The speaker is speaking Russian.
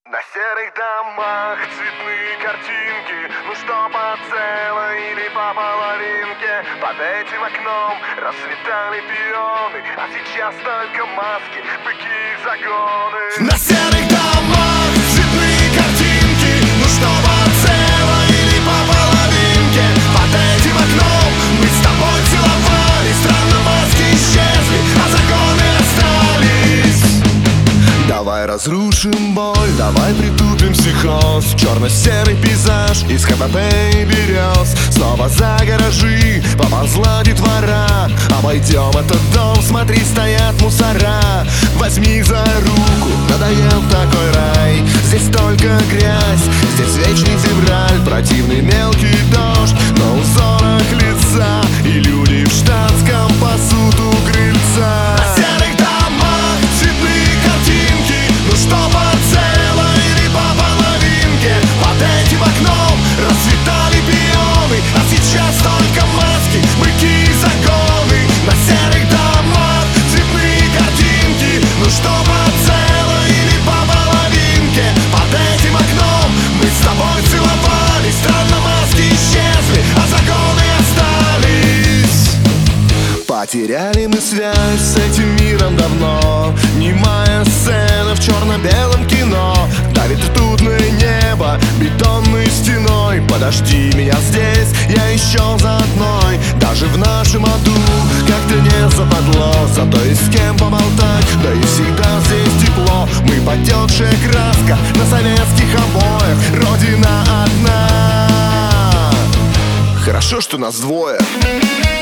На серых домах цветные картинки, ну что по целой или по половинке. Под этим окном расцветали пионы, а сейчас только маски, быки и загоны. На серых домах цветные картинки, ну что по целой или по половинке. Под этим окном мы с тобой целовались, странно маски исчезли, а загоны остались. Давай разрушим боль, давай притупим психоз. Черно-серый пейзаж из ХПП и берез. Снова за гаражи поползла детвора. Обойдем этот дом, смотри, стоят мусора. Возьми их за руку, надоел такой рай. Здесь только грязь, здесь вечный февраль. Противный мелкий дождь на узорах лица, и люди в штатском пасут у крыльца. На серых домах цветные картинки, ну что по целой или по половинке. Под этим окном расцветали пионы, а сейчас только маски, быки и загоны. На серых домах цветные картинки, ну что по целой или по половинке. Под этим окном мы с тобой целовались, странно маски исчезли, а загоны остались. Потеряли мы связь с этим миром давно. Немая сцена в черно-белом кино. Давит ртутное небо бетонной стеной. Подожди меня здесь, я еще за одной. Даже в нашем аду как-то не западло. Зато есть с кем поболтать, да и всегда здесь тепло. Мы потекшая краска на советских обоях. Родина одна. Хорошо, что нас двое.